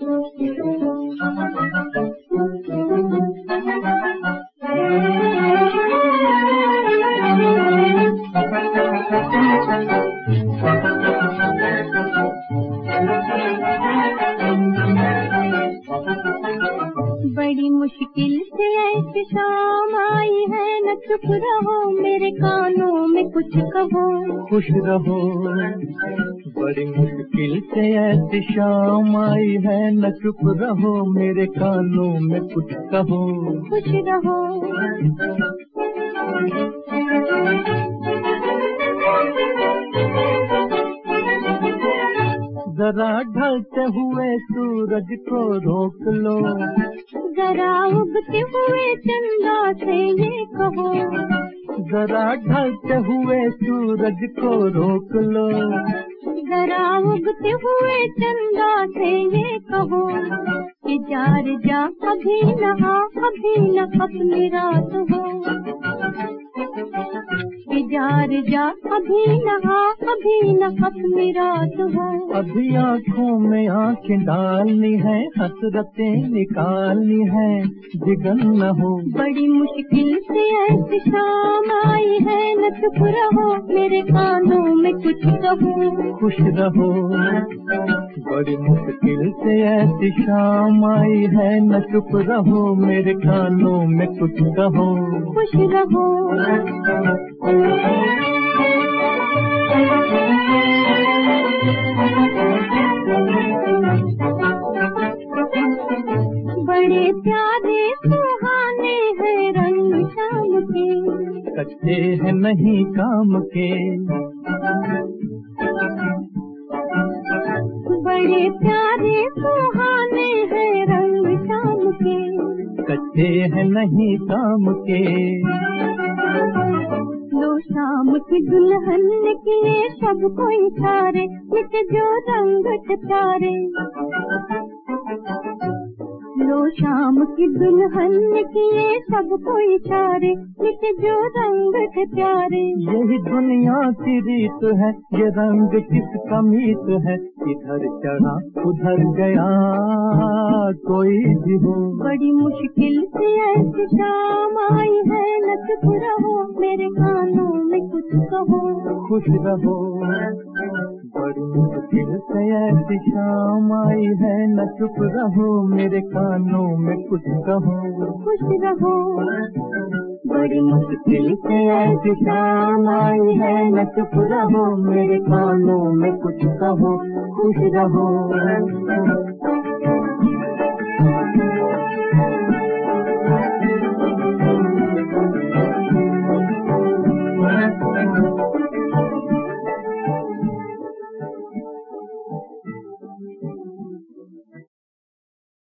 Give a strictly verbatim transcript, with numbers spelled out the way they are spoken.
बड़ी मुश्किल से ऐसी शाम आई है, न चुप रहो मेरे कानों में कुछ कहो। खुश रहो, बड़ी मुश्किल से ऐसी शाम आई है, न चुप रहो मेरे कानों में कुछ कहो। खुश रहो, जरा ढलते हुए सूरज को रोक लो, जरा उगते हुए चंदा से ये कहो। जरा ढलते हुए सूरज को रोक लो, जरा उगते हुए चंदा से ये कहो कि जार जा अभी नहा अभी न अपनी रात हो। कि जार जा अभी नहा अभी न अपनी रात हो। अभी आँखों में आँखें डालनी है, हसरतें निकालनी है, जिगन न हो। बड़ी मुश्किल से ऐसी शाम आई है, न चुप रहो मेरे कानों में कुछ कहो। खुश रहो, बड़ी मुश्किल से ऐसी शाम आई है, न चुप रहो मेरे कानों में कुछ कहो। खुश रहो, बड़े प्यारे सुहाने हैं रंग शाम के, कच्चे हैं नहीं काम के। बड़े प्यारे सुहाने हैं रंग शाम के, कच्चे हैं नहीं काम के। लो शाम की दुल्हन ने किए सबको इशारे, मिट जो रंग सितारे। लो शाम की दुल्हन ने किए सबको इशारे, मिट जो रंग सितारे। यही दुनिया की रीत है, ये रंग किसका मीत है, इधर चढ़ा उधर गया कोई भी हो। बड़ी मुश्किल से ऐसी शाम आई है, न चुप रहो मेरे कानों में कुछ कहो। खुश रहो, बड़ी मुश्किल से ऐसी शाम आई है, न चुप रहो मेरे कानों में कुछ कहो। खुश रहो, बड़ी मुश्किल से ऐसी शाम आई है, न चुप रहो मेरे कानों में कुछ कहो। खुश रहो, Thank you.